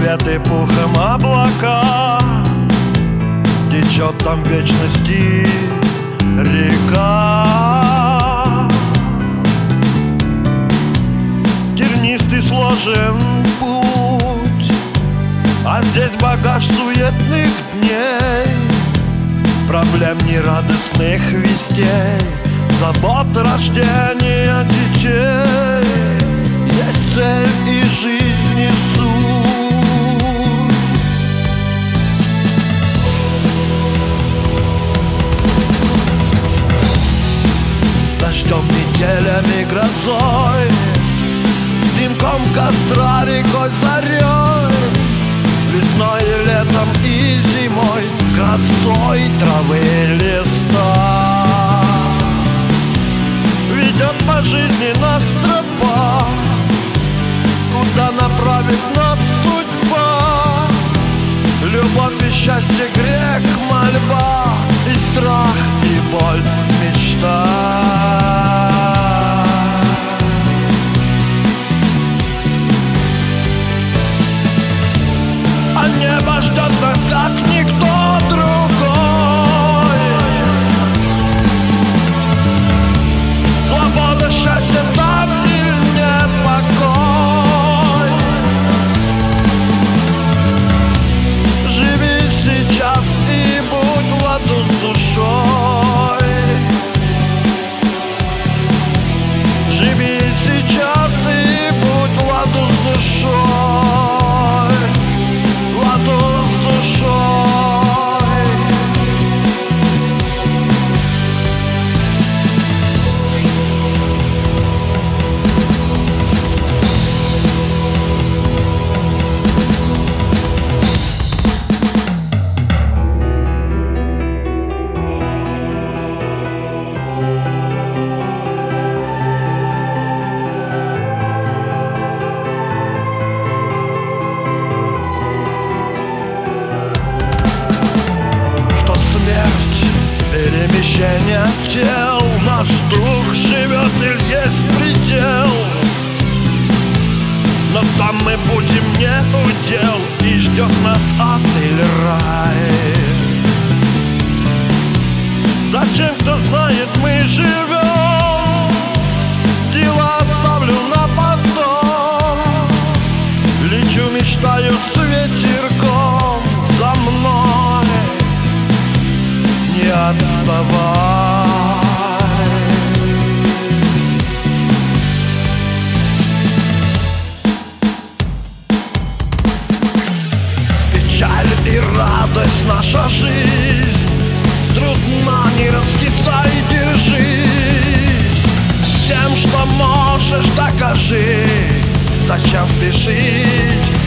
Покрыты пухом облака, течет там вечности река. Тернистый сложен путь, а здесь багаж суетных дней, проблем нерадостных вестей, забот рождения детей. Есть цель и жизни суть. Дождем, метелями, грозой, дымком костра, рекой, зарей, весной и летом и зимой, красой травы, листа. Ведет по жизни нас тропа, куда направит нас судьба. Любовь и счастье, грех, мольба, и страх, и боль, мечта. А небо ждет нас, как никто другой. Свобода, счастье там или нет покой. Живи сейчас и будь в ладу с душой. Живи сейчас и будь в ладу с душой. В ладу с душой. Перемещение тел, наш дух живет или есть предел. Но там мы будем не удел, и ждет нас ад или рай. Зачем, кто знает, мы живем, дела оставлю на потом. Лечу, мечтаю с ветерком, за мной не отставай. Печаль и радость, наша жизнь трудна, не раскисай, держись. Тем, что можешь, докажи. Зачем спешить?